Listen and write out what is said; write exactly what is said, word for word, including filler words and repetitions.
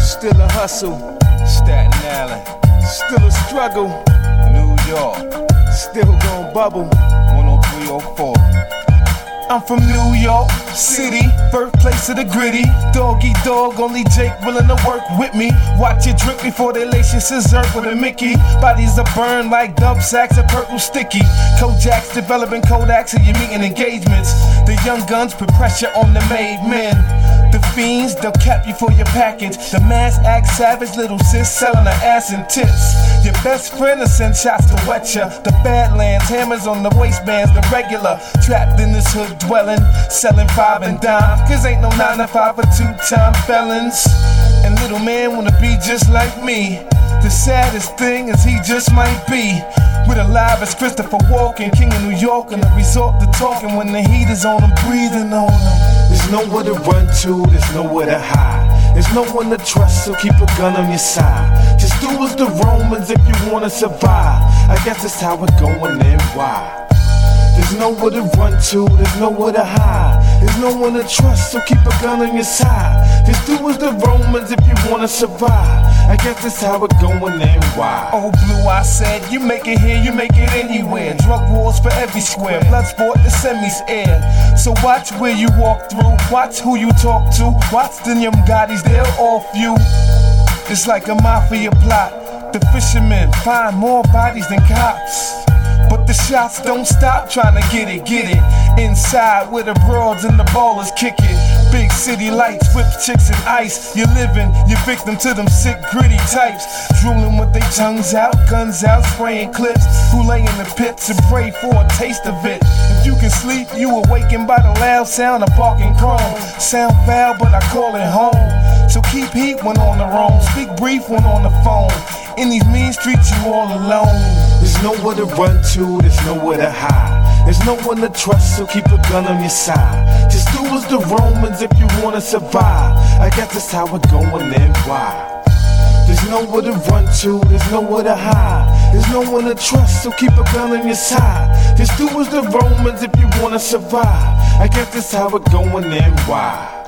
Still a hustle, Staten Island. Still a struggle, New York. Still gon' bubble, one oh three oh four. I'm from New York City, birthplace of the gritty. Dog eat dog, only Jake willing to work with me. Watch it drip before they lace your scissor with a Mickey. Bodies are burned like dump sacks of purple sticky. Kojak's developing Kodaks and you're meeting engagements. The young guns put pressure on the made men. The fiends, they'll cap you for your package. The mass act savage, little sis selling her ass and tits. Your best friend will send shots to wet ya. The Badlands, hammers on the waistbands, the regular. Trapped in this hood dwelling, selling five and dime. Cause ain't no nine to five for two-time felons. And little man wanna be just like me. The saddest thing is he just might be. With alive as Christopher Walken, king of New York, and a resort to talking when the heat is on him, breathing on him. There's nowhere to run to, there's nowhere to hide. There's no one to trust, so keep a gun on your side. Just do as the Romans if you wanna survive. I guess that's how it going and why. There's nowhere to run to, there's nowhere to hide. There's no one to trust, so keep a gun on your side. Just do as the Romans if you wanna survive. I guess that's how it going and why. Oh Blue, I said, you make it here, you make it anywhere. Drug wars for every square, blood sport the semis air. So watch where you walk through, watch who you talk to. Watch the young Gottis, they'll off you. It's like a mafia plot. The fishermen find more bodies than cops. But the shots don't stop trying to get it, get it. Inside where the broads and the ballers kick it. Big city lights, whip chicks and ice. You're living, you're victim to them sick, gritty types. Drooling with their tongues out, guns out, spraying clips. Who lay in the pit to pray for a taste of it. If you can sleep, you awakened by the loud sound of barking chrome. Sound foul, but I call it home. So keep heat when on the roam, speak brief when on the phone. In these mean streets, you all alone. There's nowhere to run to, there's nowhere to hide. There's no one to trust, so keep a gun on your side. Just do as the Romans if you wanna survive. I guess that's how it going and why. There's nowhere to run to, there's nowhere to hide. There's no one to trust, so keep a gun on your side. Just do as the Romans if you wanna survive. I guess that's how it going and why.